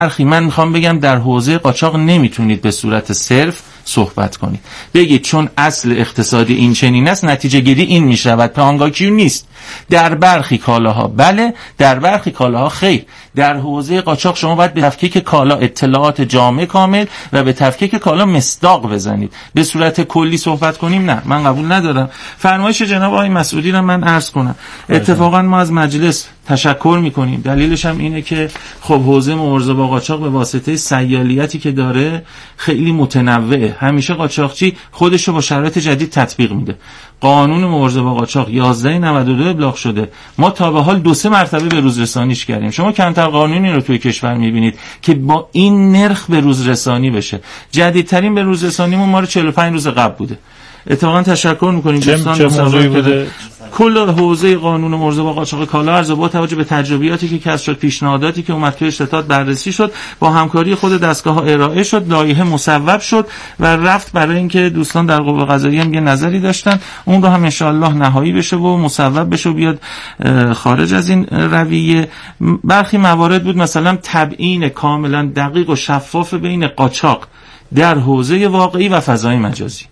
من میخوام بگم در حوزه قاچاق نمیتونید به صورت صرف صحبت کنید، بگید چون اصل اقتصادی این چنین است نتیجه گیری این میشود. پانگاکیو نیست. در برخی کالاها بله، در برخی کالاها خیر. در حوزه قاچاق شما باید به تفکیک کالا اطلاعات جامع کامل و به تفکیک کالا مصداق بزنید. به صورت کلی صحبت کنیم نه، من قبول ندارم. فرمایش جناب آقای مسعودی را من عرض کنم. اتفاقا ما از مجلس تشکر میکنیم. دلیلش هم اینه که خب حوزه مبارزه با قاچاق به واسطه سیالیتی که داره خیلی متنوعه. همیشه قاچاقچی خودش رو با شرایط جدید تطبیق میده. قانون مبارزه با قاچاق 1192 ابلاغ شده. ما تا به حال 2-3 مرتبه به روز رسانیش کردیم. شما کمتر قانونی رو توی کشور میبینید که با این نرخ به روز رسانی بشه. جدیدترین به روز رسانیمون ما رو 45 روز قبل بوده. اتفاقا تشکر میکنیم دوستان. چه موضوعی بوده؟ کل حوزه قانون مبارزه با قاچاق کالا ارز با توجه به تجربیاتی که کسب شد، پیشنهاداتی که اومد توی ستاد بررسی شد، با همکاری خود دستگاه‌ها ارائه شد، لایحه مصوب شد و رفت برای اینکه دوستان در قوه قضاییه هم یه نظری داشتن، اون رو هم ان شاءالله نهایی بشه و مصوب بشه و بیاد خارج از این رویه. برخی موارد بود مثلا تبیین کاملا دقیق و شفاف بین قاچاق در حوزه واقعی و فضای مجازی.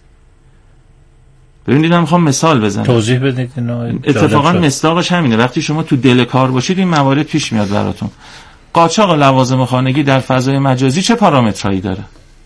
ببینید من میخوام مثال بزنم، توضیح بدید. اتفاقا مصداقش همینه. وقتی شما تو دل کار باشید این موارد پیش میاد براتون. قاچاق لوازم خانگی در فضای مجازی چه پارامترایی داره؟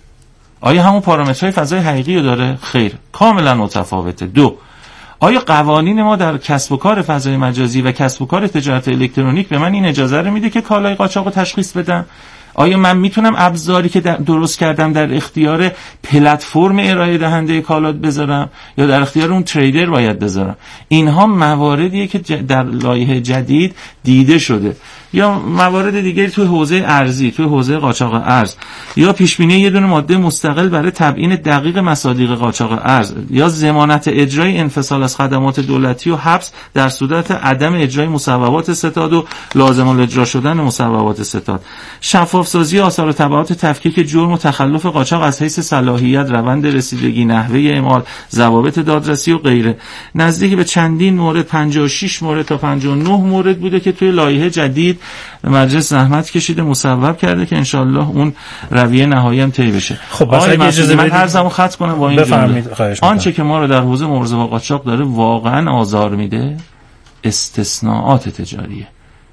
آیا همون پارامترهای فضای حقیقی رو داره؟ خیر، کاملا متفاوته. 2. آیا قوانین ما در کسب و کار فضای مجازی و کسب و کار تجارت الکترونیک به من این اجازه رو میده که کالای قاچاق رو تشخیص بدم؟ آیا من میتونم ابزاری که درست کردم در اختیار پلتفرم ارائه دهنده کالا بذارم یا در اختیار اون تریدر باید بذارم؟ اینها مواردیه که در لایحه جدید دیده شده. یا موارد دیگری توی حوزه ارزی، توی حوزه قاچاق ارز، یا پیش بینی یه دونه ماده مستقل برای تبیین دقیق مصادیق قاچاق ارز، یا ضمانت اجرای انفصال از خدمات دولتی و حبس در صورت عدم اجرای مصوبات ستاد و لازم الاجرا شدن مصوبات ستاد، شفاف سازی آثار و تبعات تفکیک جرم و تخلف قاچاق از حیث صلاحیت، روند رسیدگی، نحوه اعمال، ضوابط دادرسی و غیره. نزدیک به چندین مورد، 56 مورد تا 59 مورد بوده که توی لایحه جدید مجلس زحمت کشیده مصوب کرده که انشالله اون رویه نهایی هم طی بشه. خب اجازه من عرضمو ختم کنم با این جمله. آنچه که ما رو در حوزه مبارزه با قاچاق داره واقعا آزار میده استثناءات تجاریه،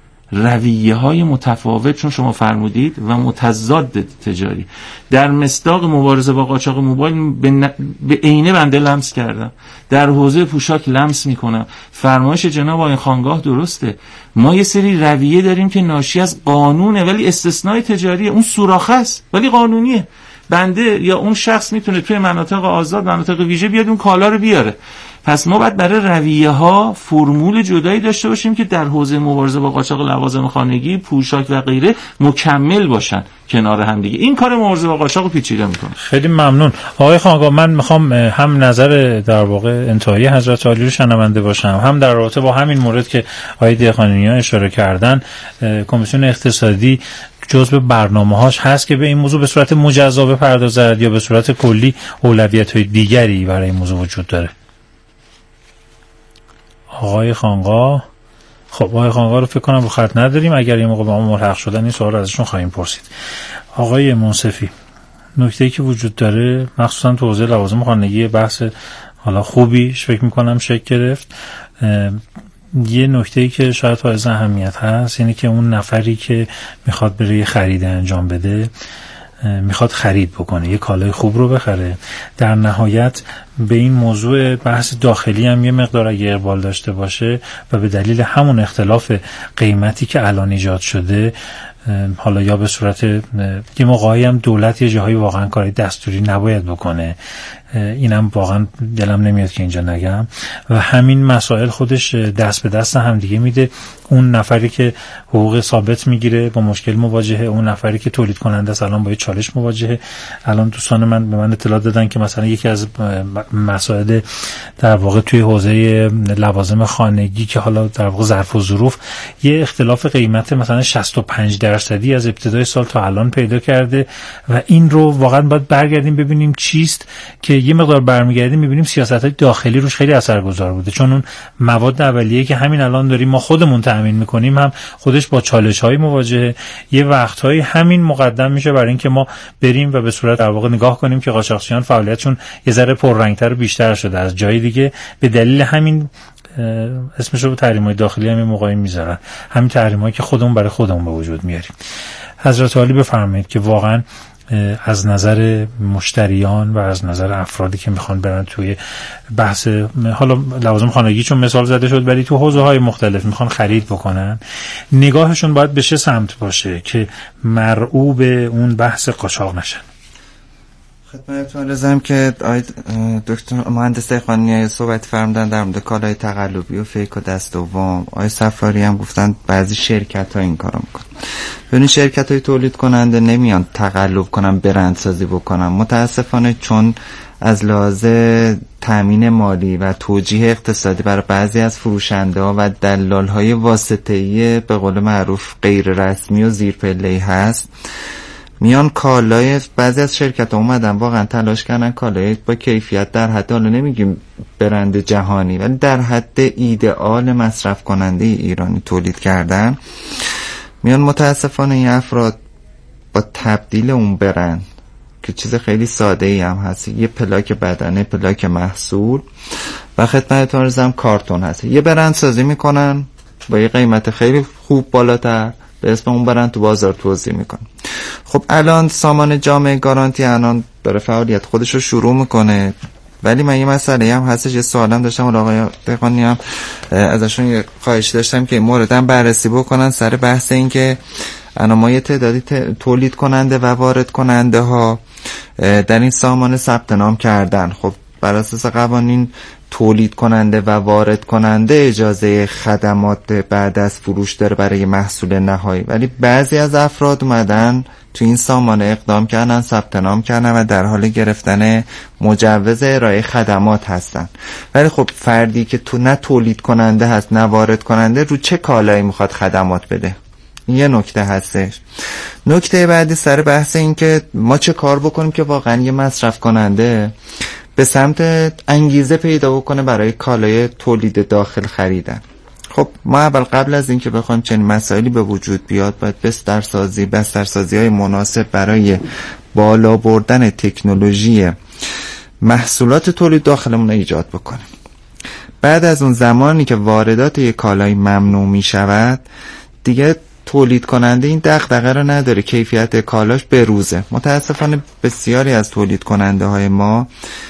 رویه های متفاوت چون شما فرمودید و متضاد تجاری. در مصداق مبارزه با قاچاق موبایل به عینه بنده لمس کردم، در حوزه پوشاک لمس میکنم. فرمایش جناب آقای خانگاه درسته، ما یه سری رویه داریم که ناشی از قانونه ولی استثناء تجاریه، اون سوراخه است ولی قانونیه. بنده یا اون شخص میتونه توی مناطق آزاد، مناطق ویژه بیاد اون کالا رو بیاره. پس ما باید برای رویه ها فرمول جدایی داشته باشیم که در حوزه مبارزه با قاچاق لوازم خانگی، پوشاک و غیره مکمل باشن کنار هم دیگه. این کار مبارزه با قاچاق رو پیچیده میکنه. خیلی ممنون آقای خانگاه. من میخوام هم نظر در واقع انتهایی حضرت عالی رو شنونده باشم، هم در رابطه با همین مورد که آقای دهقانیان اشاره کردن. کمیسیون اقتصادی جزء برنامه‌هاش هست که به این موضوع به صورت مجزا بپردازد یا به صورت کلی اولویت‌های دیگری برای این موضوع وجود داره؟ آقای خانقاه. خب آقای خانقاه رو فکر کنم رو خط نداریم. اگر یه موقع با ما ملحق شدن این سوال رو ازشون خواهیم پرسید. آقای منصفی، نکته‌ای که وجود داره مخصوصا تو حوزه لوازم خانگی بحث حالا خوبیش فکر می‌کنم شکل گرفت. یه نکته‌ای که شاید حائز اهمیت هست اینه که اون نفری که میخواد بره یه خرید انجام بده، میخواد خرید بکنه، یه کالای خوب رو بخره، در نهایت به این موضوع بحث داخلی هم یه مقدار اگه اقبال داشته باشه و به دلیل همون اختلاف قیمتی که الان ایجاد شده، حالا یا به صورت یه موقعی هم دولت یه جاهایی واقعا کاری دستوری نباید بکنه، اینم واقعا دلم نمیاد که اینجا نگم، و همین مسائل خودش دست به دست هم دیگه میده. اون نفری که حقوق ثابت میگیره با مشکل مواجهه، اون نفری که تولید کننده است الان با چالش مواجهه. الان دوستان من به من اطلاع دادن که مثلا یکی از مسائل در واقع توی حوزه لوازم خانگی که حالا در واقع ظرف و ظروف یه اختلاف قیمت مثلا 65% از ابتدای سال تا الان پیدا کرده و این رو واقعا باید برگردیم ببینیم چیست که یه مقدار برمیگردیم میبینیم سیاست‌های داخلی روش خیلی اثرگذار بوده، چون اون مواد اولیه‌ای که همین الان داریم ما خودمون تامین میکنیم هم خودش با چالش‌های مواجهه، یه وقت‌هایی همین مقدم میشه برای اینکه ما بریم و به صورت در واقع نگاه کنیم که قاچاقچیان فعالیتشون یه ذره پررنگ‌تر و بیشتر شده از جای دیگه، به دلیل همین اسمش رو تحریم‌های داخلی همین موقعی میذارن، همین تحریم‌هایی که خودمون برای خودمون به وجود میاریم. حضرت عالی بفرمایید که واقعا از نظر مشتریان و از نظر افرادی که میخوان برن توی بحث حالا لوازم خانگی چون مثال زده شد، ولی تو حوزه‌های مختلف میخوان خرید بکنن، نگاهشون باید به چه سمت باشه که مرعوب اون بحث قاچاق نشن؟ خدمتتون عرضم که دکتر مهندس خانیه صحبت فرمودن در مورد کالای تقلبی و فیک و دست دوم. آقای صفاری هم گفتن بعضی شرکت‌ها این کارو میکنن. ببینید شرکت‌های تولید کننده نمیان تقلب کنن، برندسازی بکنن. متاسفانه چون از لحاظ تامین مالی و توجیه اقتصادی برای بعضی از فروشنده‌ها و دلال‌های واسطه‌ای به قول معروف غیر رسمی و زیرپله‌ای هست، میان کالای بعضی از شرکت‌ها اومدن واقعا تلاش کردن کالای با کیفیت در حد، حالا نمیگیم برند جهانی، ولی در حد ایدئال مصرف کننده ایرانی تولید کردن. میان متاسفانه این افراد با تبدیل اون برند که چیز خیلی ساده ای هم هست، یه پلاک بدنه، پلاک محصول و خدمتتون عرضم کارتون هست، یه برند سازی میکنن با یه قیمت خیلی خوب بالاتر به اسم اون برند تو بازار توزیع میکنن. خب الان سامان جامعه گارانتی الان داره فعالیت خودش رو شروع میکنه، ولی من یه مسئله هم هستش، یه سوالم داشتم و آقای دهقانی هم ازشون یه خواهشی داشتم که این مورد هم بررسی بکنن سر بحث این که الان ما یه تعدادی تولید کننده و وارد کننده ها در این سامان ثبت نام کردن. خب بر اساس قوانین تولید کننده و وارد کننده اجازه خدمات بعد از فروش داره برای محصول نهایی، ولی بعضی از افراد اومدن تو این سامانه اقدام کردن، ثبت نام کردن و در حال گرفتن مجوز ارائه خدمات هستن. ولی خب فردی که تو نه تولید کننده هست نه وارد کننده، رو چه کالایی میخواد خدمات بده؟ این یه نکته هستش. نکته بعدی سر بحث این که ما چه کار بکنیم که واقعا یه مصرف کننده به سمت انگیزه پیدا بکنه برای کالای تولید داخل خریدن. خب ما اول قبل از اینکه بخوایم چنین مسائلی به وجود بیاد باید بسترسازی های مناسب برای بالا بردن تکنولوژی محصولات تولید داخلمون ایجاد بکنیم. بعد از اون زمانی که واردات یک کالای ممنوع می شود، دیگه تولید کننده این دغدغه رو نداره کیفیت کالاش بروزه. متاسفانه بسیاری از تولید کننده های ما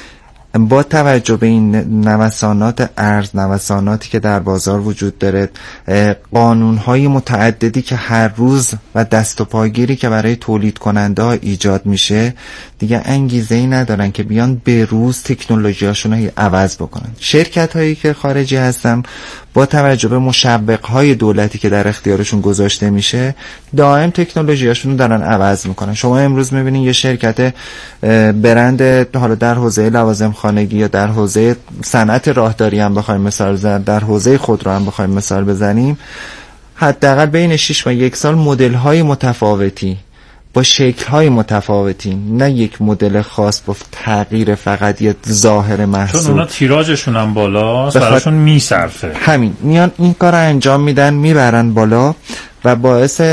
با توجه به این نوسانات ارز، نوساناتی که در بازار وجود داره، قانون‌های متعددی که هر روز و دست و پاگیری که برای تولید کننده ها ایجاد میشه، دیگه انگیزه‌ای ندارن که بیان به روز تکنولوژیاشون رو عوض بکنن. شرکت هایی که خارجی هستن با توجه به مشوق‌های دولتی که در اختیارشون گذاشته میشه، دائم تکنولوژیاشون رو دارن عوض میکنن. شما امروز میبینید یه شرکت برند حالا در حوزه لوازم خانگی یا در حوزه صنعت راهداری هم بخوایم مثال بزنیم، در حوزه خودرو هم بخوایم مثال بزنیم، حداقل بین 6 و 1 سال مدل‌های متفاوتی با شکل‌های متفاوتی، نه یک مدل خاص با تغییر فقط یه ظاهر محصول، چون اونا تیراژشون هم بالاست، براشون میصرفه، همین میان این کار رو انجام میدن، میبرن بالا و باعث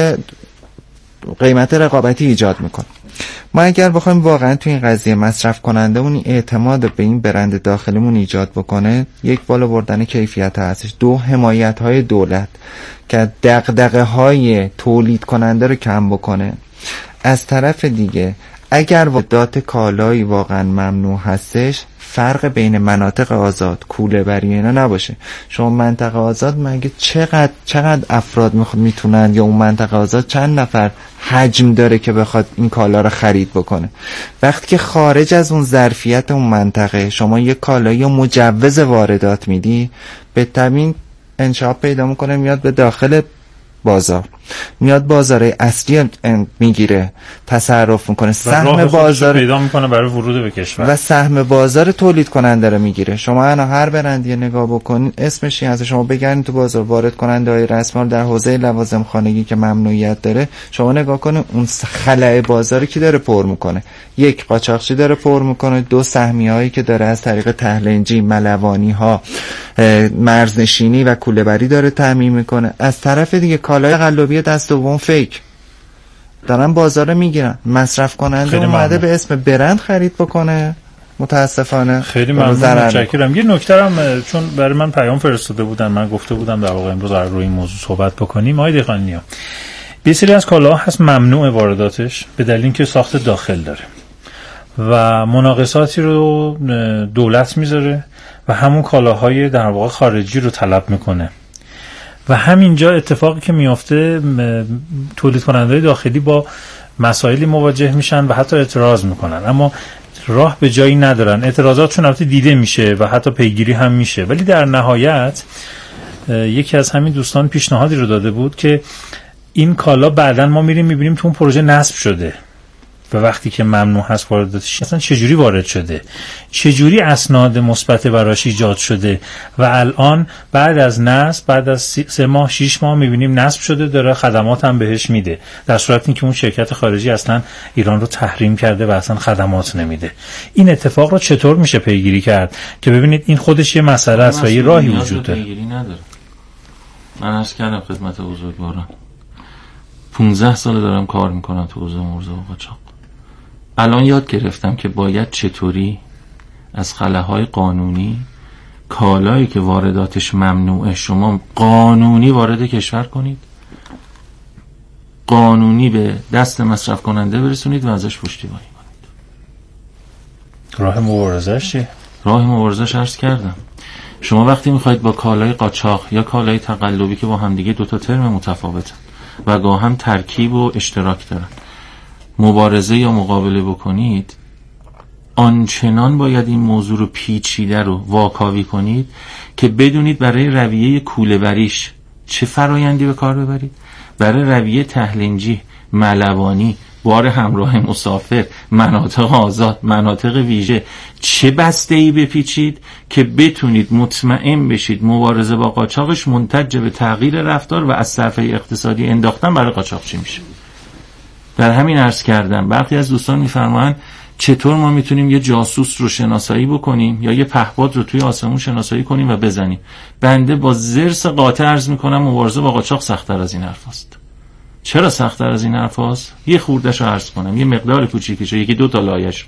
قیمت رقابتی ایجاد میکنه. ما اگر بخوایم واقعا تو این قضیه مصرف کننده اون اعتماد به این برند داخلیمون ایجاد بکنه، یک بالا بردن کیفیت هستش، دو حمایت های دولت که دغدغه های تولید کننده رو کم بکنه. از طرف دیگه اگر واردات کالایی واقعا ممنوع هستش، فرق بین مناطق آزاد، کوله بری اینا نباشه. شما منطقه آزاد مگه چقدر افراد میتونن، یا اون منطقه آزاد چند نفر حجم داره که بخواد این کالا رو خرید بکنه؟ وقتی که خارج از اون ظرفیت اون منطقه شما یک کالایی مجوز واردات میدی، به طبع انشعاب پیدا میکنه، میاد به داخل بازار. میاد بازار اصلی میگیره، تصرف میکنه، سهم بازار پیدا میکنه برای ورود به کشور و سهم بازار تولید کننده رو میگیره. شما الان هر برندی نگاه بکنین اسمش از شما بگردین تو بازار وارد کننده های رسمی در حوزه لوازم خانگی که ممنوعیت داره، شما نگاه کنین اون خلأ بازاری که داره پر میکنه، یک قاچاقچی داره پر میکنه، دو سهمیه‌هایی که داره از طریق تهلنجی، ملوانی ها، مرزنشینی و کوله‌بری داره تامین میکنه. از طرف دیگه کالای تقلبی دست دوم فیک دارن بازار میگیرن، مصرف کننده اومده به اسم برند خرید بکنه. متاسفانه خیلی متشکرم. یه نکته هم چون برای من پیام فرستاده بودن، من گفته بودم در واقع امروز قرار روی این موضوع صحبت بکنیم. آقای دهقانی‌ها، یه سری از کالاها هست ممنوع وارداتش به دلیل اینکه ساخت داخل داره و مناقصاتی رو دولت میذاره و همون کالاهای در واقع خارجی رو طلب میکنه و همینجا اتفاقی که میفته تولید کننده‌های داخلی با مسائلی مواجه میشن و حتی اعتراض میکنن، اما راه به جایی ندارن. اعتراضاتشون البته دیده میشه و حتی پیگیری هم میشه، ولی در نهایت یکی از همین دوستان پیشنهادی رو داده بود که این کالا بعداً ما میریم میبینیم تو اون پروژه نصب شده و وقتی که ممنوع هست وارداتش اصلا چجوری وارد شده، چجوری اسناد مثبت براش ایجاد شده و الان بعد از نصب، بعد از 3 ماه 6 ماه میبینیم نصب شده، داره خدمات هم بهش میده، در صورتی که اون شرکت خارجی اصلا ایران رو تحریم کرده و اصلا خدمات نمیده. این اتفاق رو چطور میشه پیگیری کرد که ببینید این خودش یه مسئله است و یه راهی وجود داره. پیگیری نداره. من عرض کردم خدمت بزرگواران 15 سال دارم کار میکنم تو حوزه مرزا و قاچاق. الان یاد گرفتم که باید چطوری از خلاهای قانونی کالایی که وارداتش ممنوعه شما قانونی وارد کشور کنید، قانونی به دست مصرف کننده برسونید و ازش پشتیبانی کنید. راه مبارزه‌اش چیه؟ راه مبارزه‌اش عرض کردم. شما وقتی میخواید با کالای قاچاق یا کالای تقلبی که با همدیگه 2 تا ترم متفاوتن و گاه هم ترکیب و اشتراک دارن مبارزه یا مقابله بکنید، آنچنان باید این موضوع رو پیچیده رو واکاوی کنید که بدونید برای رویه کوله‌بریش چه فرایندی به کار ببرید، برای رویه تهلنجی، ملوانی، بار همراه مسافر، مناطق آزاد، مناطق ویژه چه بسته‌ای بپیچید که بتونید مطمئن بشید مبارزه با قاچاقش منتج به تغییر رفتار و از صرفه اقتصادی انداختن برای قاچاقچی میشه. در همین عرض کردم برخی از دوستان میفرمایند چطور ما میتونیم یه جاسوس رو شناسایی بکنیم یا یه پهپاد رو توی آسمون شناسایی کنیم و بزنیم. بنده با ضرس قاطع عرض میکنم مبارزه با قاچاق سخت‌تر از این حرفاست. چرا سخت‌تر از این حرفاست؟ یه خورده‌شو عرض کنم، یه مقدار کوچیکشو، 1-2 تا لایه‌شو.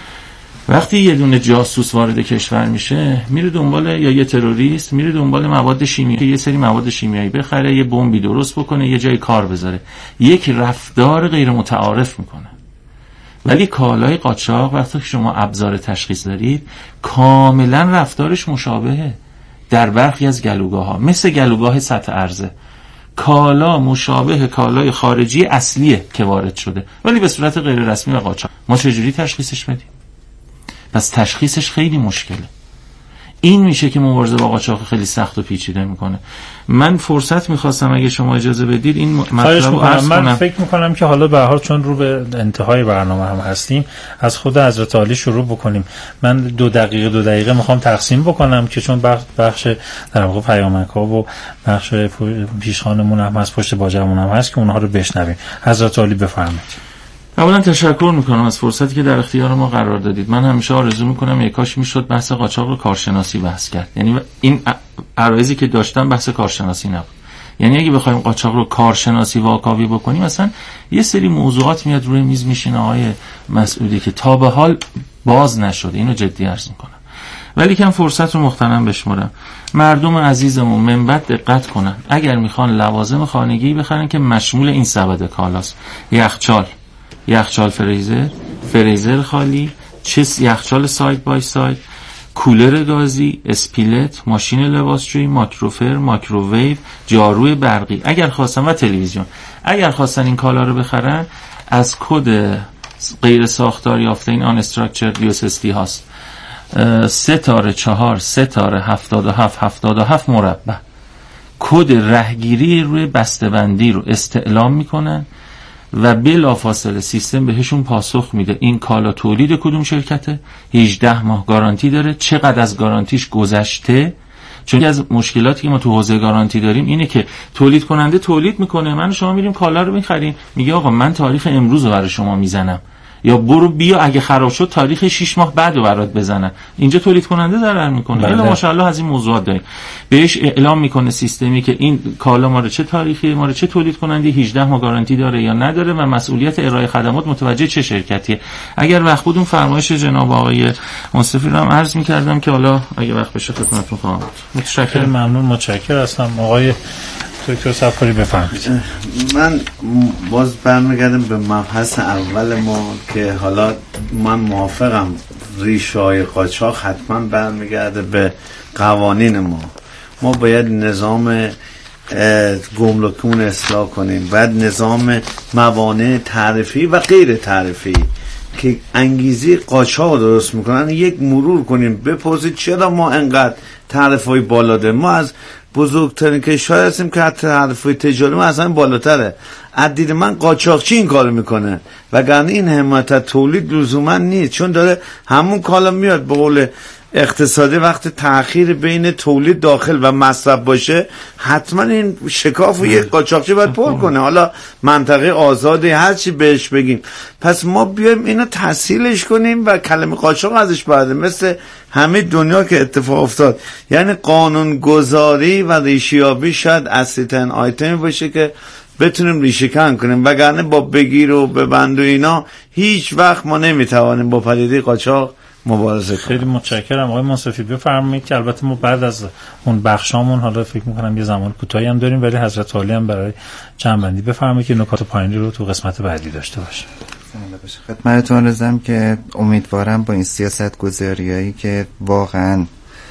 وقتی یه دونه جاسوس وارد کشور میشه میره دنبال، یا یه تروریست میره دنبال مواد شیمیایی، یه سری مواد شیمیایی بخره، یه بمبی درست بکنه، یه جای کار بذاره، یک رفتار غیر متعارف میکنه. ولی کالای قاچاق وقتی شما ابزار تشخیص دارید کاملا رفتارش مشابهه. در برخی از گلوگاه‌ها مثل گلوگاه سطح عرضه کالا مشابه کالای خارجی اصلیه که وارد شده ولی به صورت غیر رسمی و قاچاق. ما چجوری تشخیصش بدیم؟ پس تشخیصش خیلی مشکله. این میشه که مبارزه با قاچاق خیلی سخت و پیچیده میکنه. من فرصت میخواستم اگه شما اجازه بدید این مطلب رو عرض کنم. من فکر میکنم که حالا به هر حال چون رو به انتهای برنامه هم هستیم از خود حضرت عالی شروع بکنیم. من 2 دقیقه میخوام تقسیم بکنم که چون بخش در واقع پیامک‌ها و بخش پیشخوانمون هم هست، پشت باجمون هم هست که اونها رو بشنویم. حضرت عالی بفرمایید. اولا تشکر میکنم از فرصتی که در اختیار ما قرار دادید. من همیشه آرزو میکنم یک کاش میشد بحث قاچاق رو کارشناسی بحث کرد. یعنی این عرایضی که داشتم بحث کارشناسی نبود. یعنی اگه بخوایم قاچاق رو کارشناسی واکاوی بکنیم مثلا یه سری موضوعات میاد روی میز میشینه آقای مسعودی که تا به حال باز نشده. اینو جدی عرض میکنم. ولی کم فرصت رو مغتنم بشمرم. مردم عزیزمون منبت دقت کنن. اگر میخوان لوازم خانگی بخرن که مشمول این سبد کالاست، یخچال فریزر خالی، یخچال ساید بای ساید، کولر گازی، اسپیلت، ماشین لباسشویی، مایکروویو، جاروی برقی اگر خواستن و تلویزیون اگر خواستن این کالا رو بخرن از کد غیر ساختار یافته این آن استراکچرد USSD هاست 3 تاره 4 3 تاره 77 77 مربع کد رهگیری روی بسته‌بندی رو استعلام میکنن و بلافاصله سیستم بهشون پاسخ میده این کالا تولید کدوم شرکته، 18 ماه گارانتی داره، چقدر از گارانتیش گذشته. چون از مشکلاتی که ما تو حوزه گارانتی داریم اینه که تولید کننده تولید میکنه، من و شما میریم کالا رو میخریم، میگه آقا من تاریخ امروز رو برای شما میزنم، یا برو بیا اگه خراب شد تاریخ 6 ماه بعد رو برات بزنن. اینجا تولید کننده ضرر میکنه. الا ماشاءالله از این موضوعات داریم. بهش اعلام میکنه سیستمی که این کالا ما رو چه تاریخی، ما رو چه تولید کننده، 18 ماه گارانتی داره یا نداره و مسئولیت ارائه خدمات متوجه چه شرکتیه. اگر وقت بود اون فرمایش جناب آقای منصفی رو هم عرض میکردم که حالا اگه وقت بشه خدمتتون خواهم بود. متشکرم. ممنون، متشکرم هستم. آقای دکتر صفاری بفرمایید. من باز برمیگردم به مبحث اول ما که حالا من موافقم ریشه‌های قاچاق حتما برمیگرده به قوانین ما باید نظام گمرکمون اصلاح کنیم، بعد نظام موانع تعرفی و غیر تعرفی که انگیزه قاچاق درست میکنن یک مرور کنیم، بپرسید چرا ما انقدر تعرفه‌های بالا داریم. ما از بزرگترین کشور هستیم که حتی تعرفه تجاری ما اصلا بالاتره. از دید من قاچاقچی این کارو میکنه، وگرنه این حمایت تولید لزوما نیست، چون داره همون کالا میاد. به قول اقتصادی وقت تأخیر بین تولید داخل و مصرف باشه حتما این شکاف و یک قاچاقچی باید پر کنه، حالا منطقه آزادی هر چی بهش بگیم. پس ما بیایم اینو تسهیلش کنیم و کلمه قاچاق ازش بعد مثل همه دنیا که اتفاق افتاد. یعنی قانون گذاری و ریشه‌یابی شاید اصلی ترین آیتمی باشه که بتونیم ریشه کن کنیم، وگرنه با بگیر و ببند و اینا هیچ وقت ما نمیتوانیم با پدیده قاچاق مبارزه کنیم. خیلی متشکرم. آقای منصفی بفرمایید که البته ما بعد از اون بخشامون حالا فکر می‌کنم یه زمان کوتاهی هم داریم، ولی حضرت عالی هم برای جمع‌بندی بفرمایید که نکات پایانی رو تو قسمت بعدی داشته باشه. خدمتتون رسیدم که امیدوارم با این سیاست گذاریایی که واقعا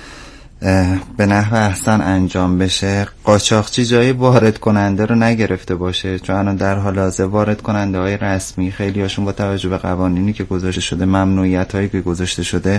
به نحو احسن انجام بشه قاچاقچی جای وارد کننده رو نگرفته باشه، چون الان در حال حاضر وارد کننده های رسمی خیلی هاشون با توجه به قوانینی که گذاشته شده، ممنوعیت هایی که گذاشته شده،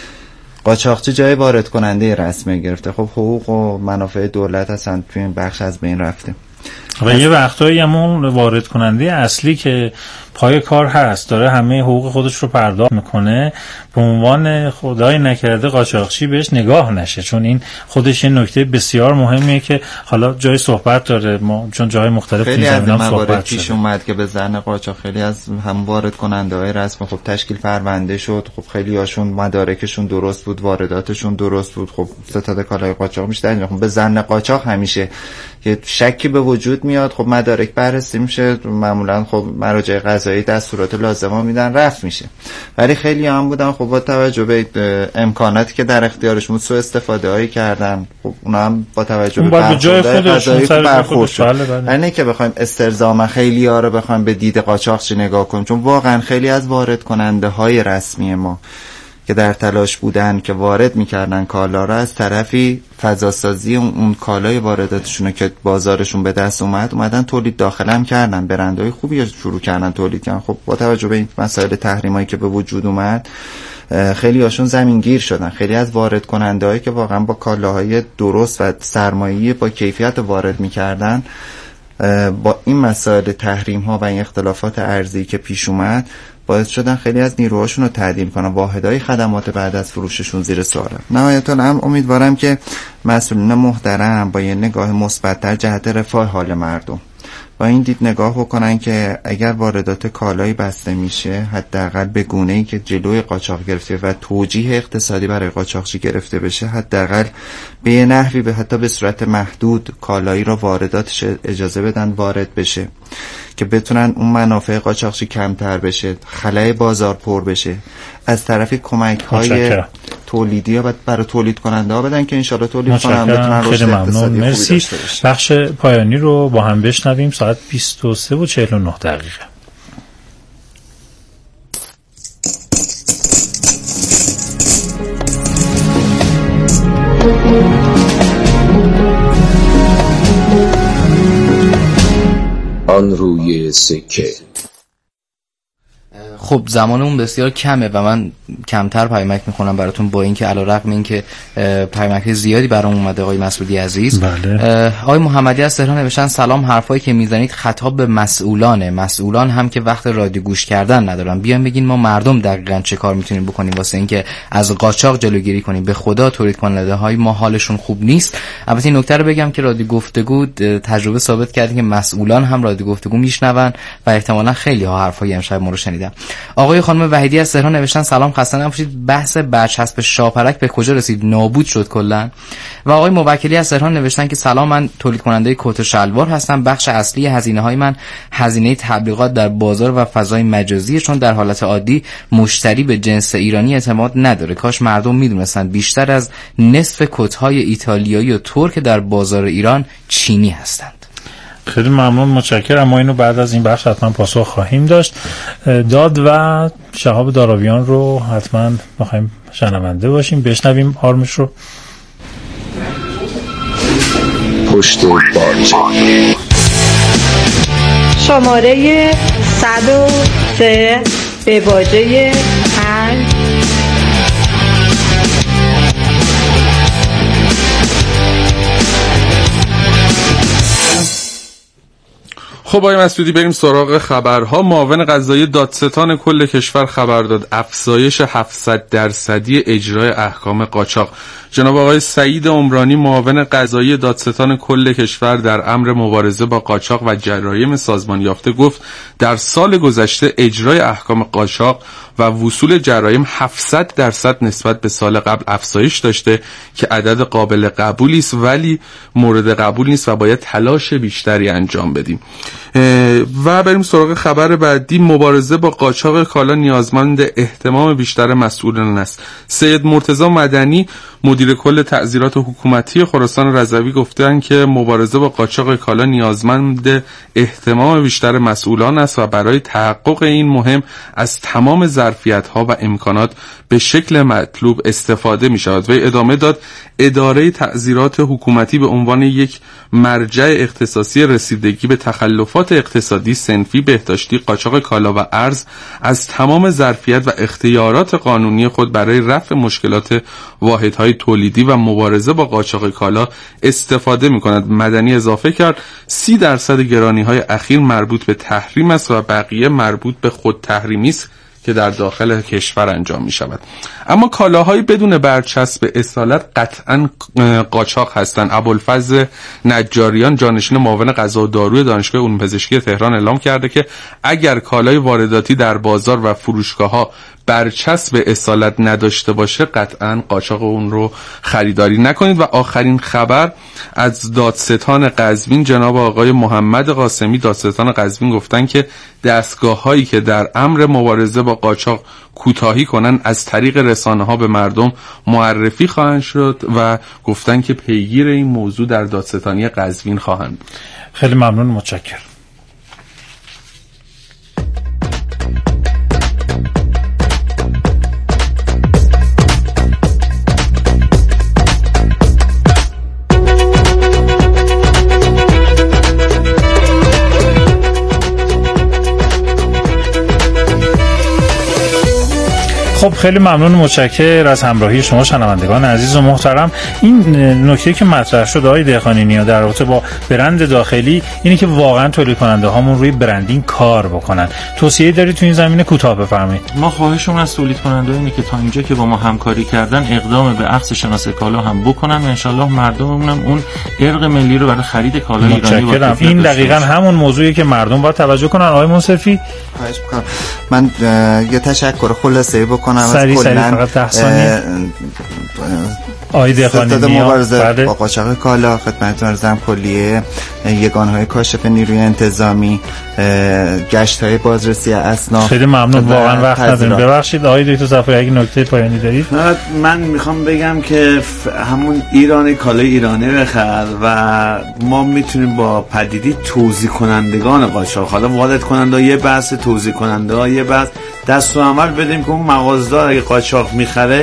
قاچاقچی جای وارد کننده رسمی گرفته. خب حقوق و منافع دولت اصلا توی این بخش از بین رفته و یه وقتایی همون وارد کننده اصلی که پای کار هست داره همه حقوق خودش رو پرداخت میکنه، به عنوان خدای نکرده قاچاقچی بهش نگاه نشه، چون این خودش یه نکته بسیار مهمیه که حالا جای صحبت داره. ما چون جای مختلف خیلی از موارد پیش شده. اومد که به ذهن قاچاق خیلی از هم وارد کننده های رسمی خب تشکیل پرونده شد، خب خیلی هاشون مدارکشون درست بود، وارداتشون درست بود، خب ستاد کالای قاچاق میشه. خب به ذهن قاچاق همیشه یه شکی به وجود میاد، خب مدارک بررسی میشه، معمولا خب مراجع قضایی دستورات لازمه میدن، رفع میشه. ولی خیلی هم بودن خب با توجه به امکاناتی که در اختیارشون سوء استفاده هایی کردن، خب اونا هم با توجه به قضایی برخورد شد. نه که بخوایم استرزاما خیلی ها رو بخوایم به دید قاچاقچی نگاه کنیم، چون واقعا خیلی از وارد کننده های رسمی ما که در تلاش بودن که وارد میکردن کالا را، از طرفی فضاسازی اون کالای وارداتشون که بازارشون به دست اومدن تولید داخل هم کردن، برندهای خوبی شروع کردن تولید کردن. خب با توجه به این مسائل تحریمایی که به وجود اومد خیلی هاشون زمینگیر شدن. خیلی از وارد کننده هایی که واقعا با کالاهای درست و سرمایه‌ای با کیفیت وارد میکردن، با این مسائل تحریم ها و این اختلافات ارزی که پیش اومد باعث شدن خیلی از نیروهاشون رو تعدیل کنن، واحدهای خدمات بعد از فروششون زیر سواله. نهایتاً هم امیدوارم که مسئولین محترم با یه نگاه مثبت‌تر جهت رفاه حال مردم با این دید نگاه بکنن که اگر واردات کالایی بسته میشه حداقل به گونه‌ای که جلوی قاچاق گرفته و توجیه اقتصادی برای قاچاقچی گرفته بشه، حداقل به یه نحوی به حتی به صورت محدود کالایی را وارداتش اجازه بدن وارد بشه که بتونن اون منافع قاچاقچی کمتر بشه، خلای بازار پر بشه. از طرفی کمک‌های تولیدی ها برای تولید کننده ها بدن که انشالله تولید کننده بتونن رشد اقتصادی خوبی داشته باشن. بخش پایانی رو با هم بشنویم. ساعت 23:49. آن روی سکه. خب زمانمون بسیار کمه و من کمتر پیامک میخونم براتون، با اینکه علیرغم اینکه پیامک زیادی برام اومده آقای مسعودی عزیز. بله. آقای محمدی از تهران نوشتن سلام، حرفایی که میزنید خطاب به مسئولانه، مسئولان هم که وقت رادیو گوش کردن ندارن، بیان بگین ما مردم دقیقاً چه کار میتونیم بکنیم واسه اینکه از قاچاق جلوگیری کنیم. به خدا تولید کننده های ما حالشون خوب نیست. البته این نکته رو بگم که رادیو گفتگو تجربه ثابت کرده که مسئولان هم رادیو گفتگو میشنون و احتمالاً خیلی ها حرفای امشب ما رو شنیدن. آقای خانم وحیدی از تهران نوشتن سلام، خسته نباشید، بحث برچسب شاپرک به کجا رسید؟ نابود شد کلا. و آقای موکلی از تهران نوشتن که سلام، من تولید کننده کت و شلوار هستم، بخش اصلی هزینه های من هزینه تبلیغات در بازار و فضای مجازی، چون در حالت عادی مشتری به جنس ایرانی اعتماد نداره. کاش مردم میدونستن بیشتر از نصف کت های ایتالیایی و ترک در بازار ایران چینی هستند. خیلی ممنون، متشکرم. ما اینو بعد از این بخش حتما پاسخ خواهیم داشت. داد و شهاب داراویان رو حتما می‌خوایم شنونده باشیم، بشنویم آرمش رو. پشت بانچ شماره 103 به واژه 5. خب آقای مسعودی بریم سراغ خبرها. معاون قضایی دادستان کل کشور خبر داد افزایش 700% اجرای احکام قاچاق. جناب آقای سعید عمرانی معاون قضایی دادستان کل کشور در امر مبارزه با قاچاق و جرایم سازمان یافته گفت در سال گذشته اجرای احکام قاچاق و وصول جرایم 700% نسبت به سال قبل افزایش داشته که عدد قابل قبولی است، ولی مورد قبول نیست و باید تلاش بیشتری انجام بدیم. و بریم سراغ خبر بعدی. مبارزه با قاچاق کالا نیازمند اهتمام بیشتر مسئولان است. سید مرتضی مدنی مدیر کل تعزیرات حکومتی خراسان رضوی گفتند که مبارزه با قاچاق کالا نیازمند اهتمام بیشتر مسئولان است و برای تحقق این مهم از تمام ظرفیت‌ها و امکانات به شکل مطلوب استفاده می‌شود. و ادامه داد اداره تعزیرات حکومتی به عنوان یک مرجع اختصاصی رسیدگی به تخلفات اقتصادی، صنفی، بهداشتی، قاچاق کالا و ارز از تمام ظرفیت و اختیارات قانونی خود برای رفع مشکلات واحدهای تولیدی و مبارزه با قاچاق کالا استفاده می‌کند. مدنی اضافه کرد 30% گرانی‌های اخیر مربوط به تحریم است و بقیه مربوط به خود تحریمی است که در داخل کشور انجام می شود. اما کالاهای بدون برچسب اصالت قطعا قاچاق هستند. ابوالفضل نجاریان جانشین معاون غذا و داروی دانشگاه علوم پزشکی تهران اعلام کرده که اگر کالای وارداتی در بازار و فروشگاه‌ها برچسب اصالت نداشته باشه قطعا قاچاق اون رو خریداری نکنید. و آخرین خبر از دادستان قزوین، جناب آقای محمد قاسمی دادستان قزوین گفتن که دستگاه‌هایی که در امر مبارزه با قاچاق کوتاهی کنن از طریق رسانه‌ها به مردم معرفی خواهند شد و گفتن که پیگیر این موضوع در دادستانی قزوین خواهند بود. خیلی ممنون، متشکرم. خب خیلی ممنون، متشکرم از همراهی شما شنوندگان عزیز و محترم. این نکته که مطرح شد آقای دهقانی در رابطه با برند داخلی اینه که واقعا تولید کننده هامون روی برندینگ کار بکنن. توصیه دارید تو این زمینه کوتاه بفرمایید؟ ما خواهشمون از تولید کننده اینه که تا اینجا که با ما همکاری کردن اقدام به اخذ شناس کالا هم بکنن و انشالله مردممون هم اون ارق ملی رو برای خرید کالا ایرانی با این دقیقاً همون موضوعی که مردم باید توجه کنن. آقای منصفی خواهش می‌کنم. من یه تشکر خلاصه‌ای بکنم سریع فقط 10 ثانیه. آقای دهقانی مبارزه با قاچاق کالا خدمتتون عرضم کلیه یگانه‌های کاشف نیروی انتظامی، گشت‌های بازرسی اسناد. خیلی ممنون، واقعا وقت نداریم. ببخشید آقای دکتر صفایی اگه نکته پایانی دارید. من میخوام بگم که همون ایرانی کالای ایرانی بخر و ما میتونیم با پدیده توزیع کنندگان قاچاق، حالا وارد کننده یه بحث، توزیع کننده ها یه بحث، دست و عمل بدیم که اون مغازه‌دار اگه قاچاق میخره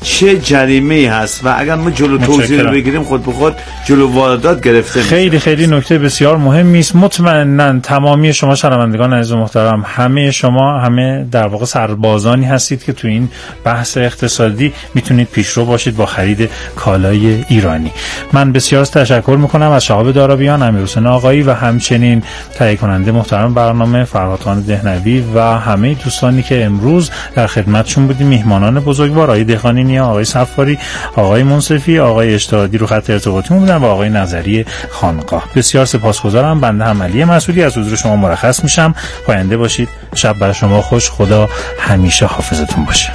چه جریمه‌ای هست و اگر ما جلو توزیع رو بگیریم خود به خود جلو واردات گرفته میشه. خیلی خیلی نکته بسیار مهمی است. مطمئنا تمامی شما شنوندگان عزیز و محترم، همه شما همه در واقع سربازانی هستید که تو این بحث اقتصادی میتونید پیشرو باشید با خرید کالای ایرانی. من بسیار تشکر میکنم از شهاب دارابیان، امیرحسین آقایی و همچنین تهیه کننده محترم برنامه فرهاد خان دهنوی و همه دوستانی که امروز در خدمتشون بودیم. میهمانان بزرگوار آقای دهقانی نیا، آقای صفاری، آقای منصفی، آقای اشتهادی رو خط ارتباطی بودن و آقای نظری خانقاه. بسیار سپاسگزارم. بنده هم علی مسعودی از حضور شما مرخص میشم. پاینده باشید. شب برای شما خوش. خدا همیشه حافظتون باشه.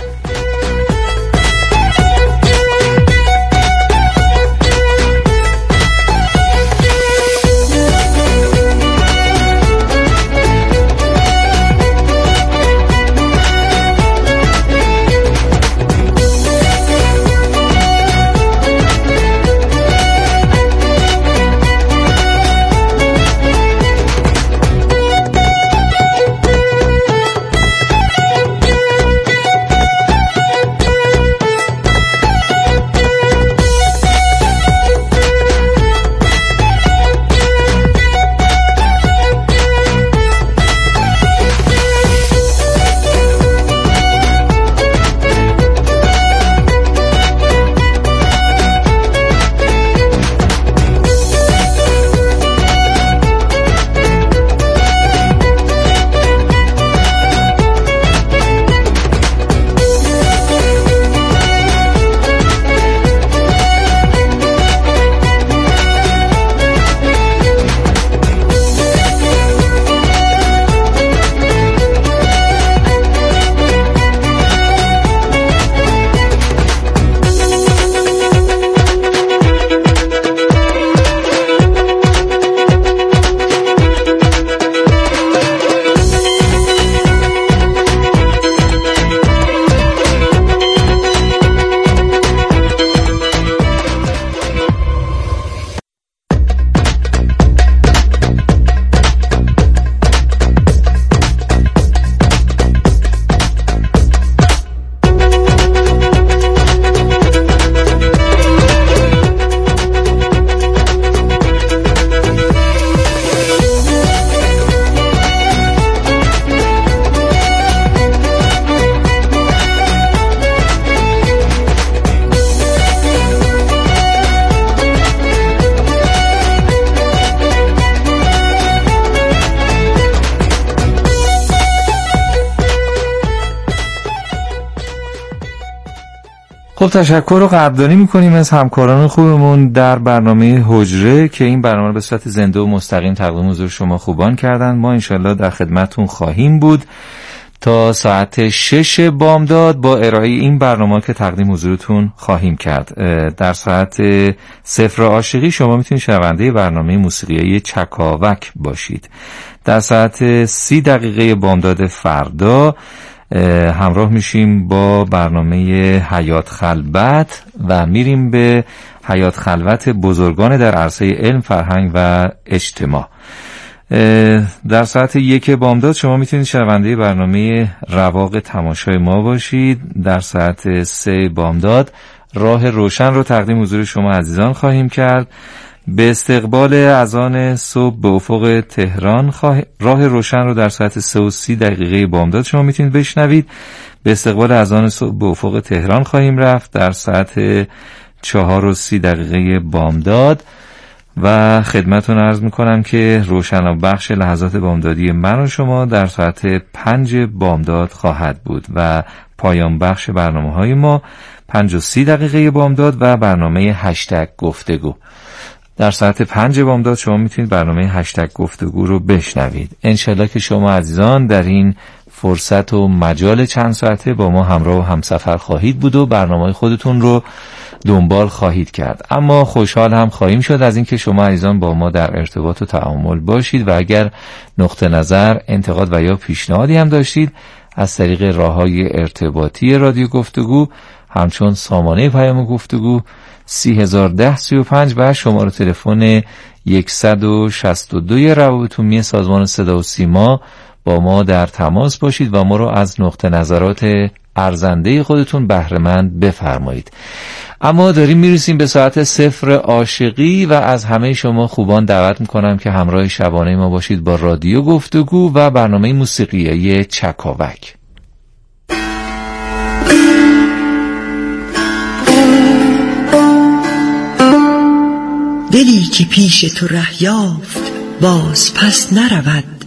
خب تشکر رو قدردانی میکنیم از همکاران خوبمون در برنامه حجره که این برنامه رو به صورت زنده و مستقیم تقدیم حضور شما خوبان کردن. ما انشالله در خدمتون خواهیم بود تا ساعت 6 بامداد با ارائه این برنامه که تقدیم حضورتون خواهیم کرد. در ساعت 0 عاشقی شما میتونید شنونده برنامه موسیقی چکاوک باشید. در ساعت 30 دقیقه بامداد فردا همراه میشیم با برنامه حیات خلوت و میریم به حیات خلوت بزرگان در عرصه علم، فرهنگ و اجتماع. در ساعت 1 بامداد شما میتونید شنونده برنامه رواق تماشای ما باشید. در ساعت 3 بامداد راه روشن رو تقدیم حضور شما عزیزان خواهیم کرد. به استقبال اذان صبح به افق تهران راه روشن رو در ساعت 3:30 دقیقه بامداد شما میتونید بشنوید. به استقبال اذان صبح به افق تهران خواهیم رفت در ساعت 4:30 دقیقه بامداد و خدمتون عرض میکنم که روشن بخش لحظات بامدادی من و شما در ساعت 5 بامداد خواهد بود و پایان بخش برنامه های ما 5:30 دقیقه بامداد و برنامه هشتگ گفتگو. در ساعت 5 بامداد شما میتونید برنامه هشتگ گفتگو رو بشنوید. انشالله که شما عزیزان در این فرصت و مجال چند ساعته با ما همراه و همسفر خواهید بود و برنامه خودتون رو دنبال خواهید کرد. اما خوشحال هم خواهیم شد از اینکه شما عزیزان با ما در ارتباط و تعامل باشید و اگر نقطه نظر، انتقاد و یا پیشنهادی هم داشتید از طریق راه‌های ارتباطی رادیو گفتگو همچون سامانه پیام گفتگو 301035 و شماره تلفن 162 روابط عمومی سازمان صدا و سیما با ما در تماس باشید و ما رو از نقطه نظرات ارزنده خودتون بهره‌مند بفرمایید. اما داریم میرسیم به ساعت 0 عاشقی و از همه شما خوبان دعوت میکنم که همراه شبانه ما باشید با رادیو گفتگو و برنامه موسیقیایی چکاوک. دلی که پیش تو ره یافت باز پس نرود،